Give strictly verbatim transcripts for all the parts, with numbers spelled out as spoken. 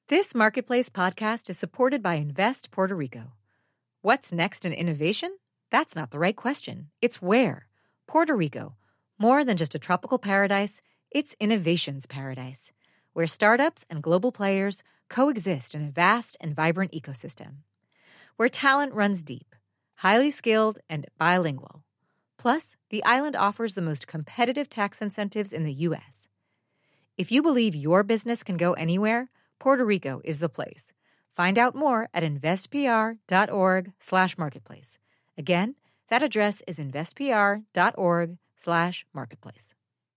This Marketplace podcast is supported by Invest Puerto Rico. What's next in innovation? That's not the right question. It's where. Puerto Rico. More than just a tropical paradise, it's innovation's paradise, where startups and global players coexist in a vast and vibrant ecosystem. Where talent runs deep, highly skilled, and bilingual. Plus, the island offers the most competitive tax incentives in the U S. If you believe your business can go anywhere, Puerto Rico is the place. Find out more at investpr.org slash marketplace. Again, that address is investpr.org slash marketplace.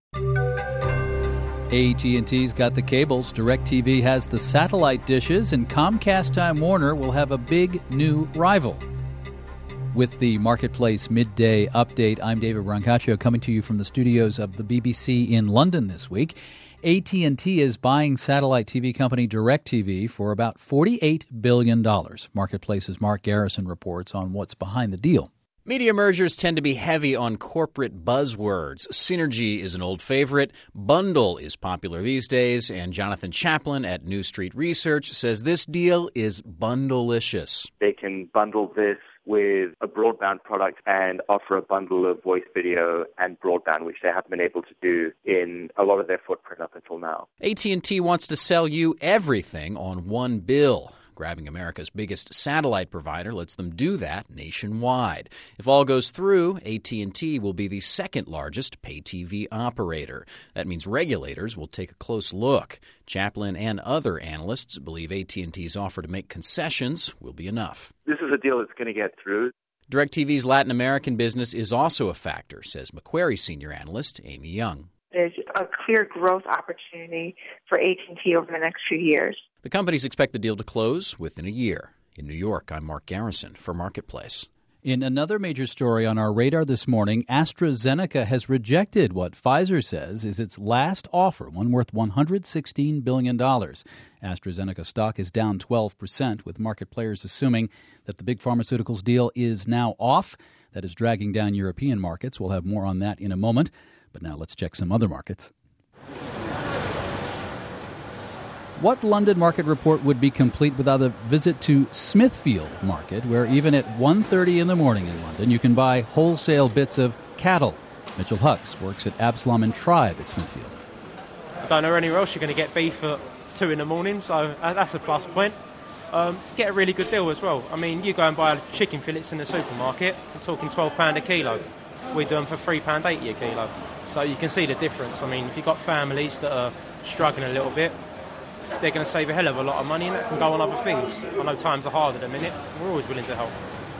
A T and T's got the cables, DirecTV has the satellite dishes, and Comcast Time Warner will have a big new rival. With the Marketplace Midday Update, I'm David Brancaccio coming to you from the studios of the B B C in London this week. A T and T is buying satellite T V company DirecTV for about forty-eight billion dollars. Marketplace's Mark Garrison reports on what's behind the deal. Media mergers tend to be heavy on corporate buzzwords. Synergy is an old favorite. Bundle is popular these days. And Jonathan Chaplin at New Street Research says this deal is bundleicious. They can bundle this with a broadband product and offer a bundle of voice, video, and broadband, which they haven't been able to do in a lot of their footprint up until now. A T and T wants to sell you everything on one bill. Grabbing America's biggest satellite provider lets them do that nationwide. If all goes through, A T and T will be the second largest pay T V operator. That means regulators will take a close look. Chaplin and other analysts believe A T and T's offer to make concessions will be enough. This is a deal that's going to get through. DirecTV's Latin American business is also a factor, says Macquarie senior analyst Amy Young. There's a clear growth opportunity for A T and T over the next few years. The companies expect the deal to close within a year. In New York, I'm Mark Garrison for Marketplace. In another major story on our radar this morning, AstraZeneca has rejected what Pfizer says is its last offer, one worth one hundred sixteen billion dollars. AstraZeneca stock is down twelve percent, with market players assuming that the big pharmaceuticals deal is now off. That is dragging down European markets. We'll have more on that in a moment. But now let's check some other markets. What London market report would be complete without a visit to Smithfield Market, where even at one thirty in the morning in London, you can buy wholesale bits of cattle. Mitchell Hucks works at Absalom and Tribe at Smithfield. I don't know anywhere else you're going to get beef at two in the morning, so that's a plus point. Um, get a really good deal as well. I mean, you go and buy chicken fillets in the supermarket, I'm talking twelve pounds a kilo. We do them for three pounds eighty a kilo. So you can see the difference. I mean, if you've got families that are struggling a little bit, they're going to save a hell of a lot of money, and that can go on other things. I know times are hard at the minute. We're always willing to help.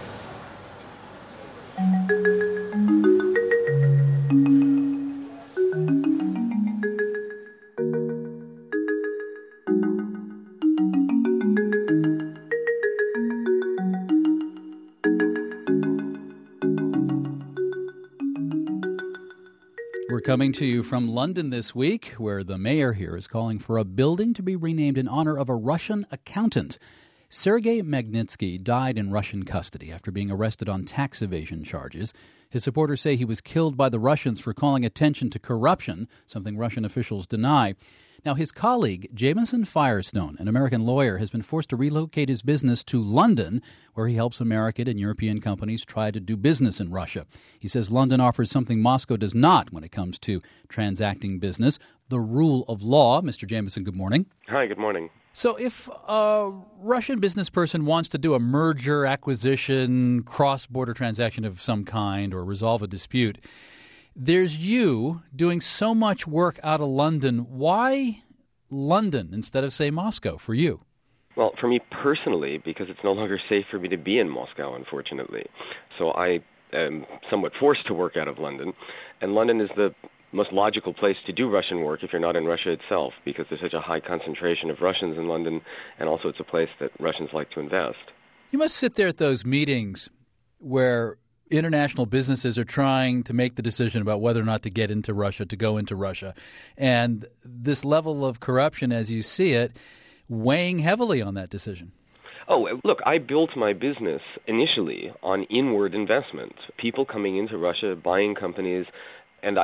We're coming to you from London this week, where the mayor here is calling for a building to be renamed in honor of a Russian accountant. Sergei Magnitsky died in Russian custody after being arrested on tax evasion charges. His supporters say he was killed by the Russians for calling attention to corruption, something Russian officials deny. Now, his colleague, Jameson Firestone, an American lawyer, has been forced to relocate his business to London, where he helps American and European companies try to do business in Russia. He says London offers something Moscow does not when it comes to transacting business, the rule of law. Mister Jameson, good morning. Hi, good morning. So if a Russian business person wants to do a merger, acquisition, cross-border transaction of some kind or resolve a dispute, there's you doing so much work out of London. Why London instead of, say, Moscow for you? Well, for me personally, because it's no longer safe for me to be in Moscow, unfortunately. So I am somewhat forced to work out of London. And London is the most logical place to do Russian work if you're not in Russia itself, because there's such a high concentration of Russians in London, and also it's a place that Russians like to invest. You must sit there at those meetings where international businesses are trying to make the decision about whether or not to get into Russia, to go into Russia. And this level of corruption, as you see it, weighing heavily on that decision. Oh, look, I built my business initially on inward investment, people coming into Russia, buying companies, and I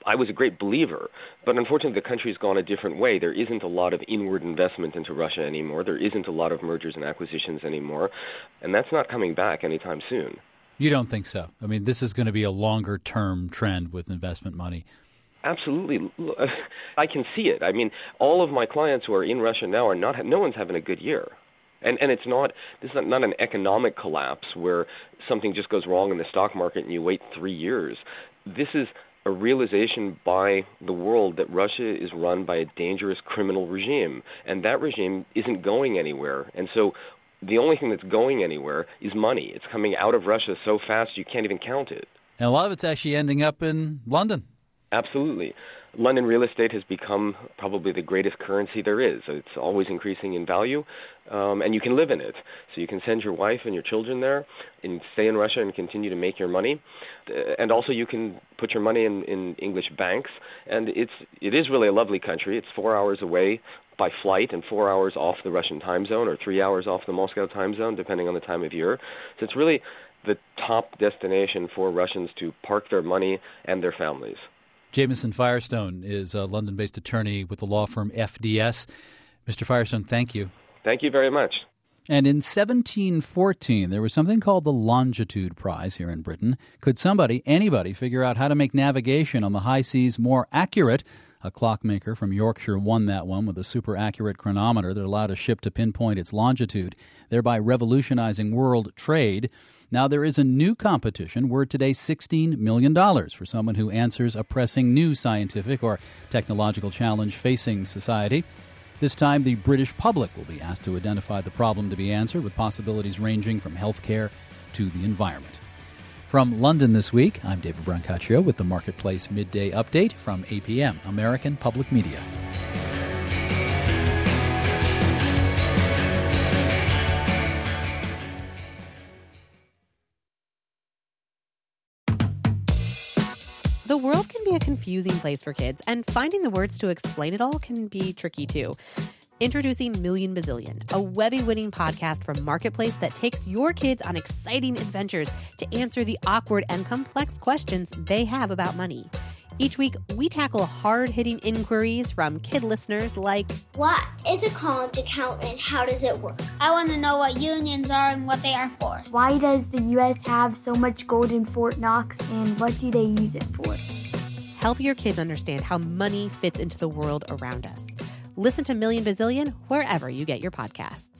I was a great believer, but unfortunately the country's gone a different way. There isn't a lot of inward investment into Russia anymore. There isn't a lot of mergers and acquisitions anymore, and that's not coming back anytime soon. You don't think so? I mean, this is going to be a longer-term trend with investment money. Absolutely. I can see it. I mean, all of my clients who are in Russia now are not, no one's having a good year. And and it's not, this is not, not an economic collapse where something just goes wrong in the stock market and you wait three years. This is a realization by the world that Russia is run by a dangerous criminal regime, and that regime isn't going anywhere. And so the only thing that's going anywhere is money. It's coming out of Russia so fast you can't even count it. And a lot of it's actually ending up in London. Absolutely. London real estate has become probably the greatest currency there is. It's always increasing in value, um, and you can live in it. So you can send your wife and your children there and stay in Russia and continue to make your money. Uh, and also you can put your money in, in English banks. And it's it is really a lovely country. It's four hours away by flight and four hours off the Russian time zone or three hours off the Moscow time zone, depending on the time of year. So it's really the top destination for Russians to park their money and their families. Jamison Firestone is a London-based attorney with the law firm F D S. Mister Firestone, thank you. Thank you very much. And in seventeen fourteen, there was something called the Longitude Prize here in Britain. Could somebody, anybody, figure out how to make navigation on the high seas more accurate? A clockmaker from Yorkshire won that one with a super-accurate chronometer that allowed a ship to pinpoint its longitude, thereby revolutionizing world trade. Now there is a new competition worth today sixteen million dollars for someone who answers a pressing new scientific or technological challenge facing society. This time the British public will be asked to identify the problem to be answered, with possibilities ranging from healthcare to the environment. From London this week, I'm David Brancaccio with the Marketplace Midday Update from A P M, American Public Media. The world can be a confusing place for kids, and finding the words to explain it all can be tricky too. Introducing Million Bazillion, a Webby-winning podcast from Marketplace that takes your kids on exciting adventures to answer the awkward and complex questions they have about money. Each week, we tackle hard-hitting inquiries from kid listeners like, what is a college account and how does it work? I want to know what unions are and what they are for. Why does the U S have so much gold in Fort Knox, and what do they use it for? Help your kids understand how money fits into the world around us. Listen to Million Bazillion wherever you get your podcasts.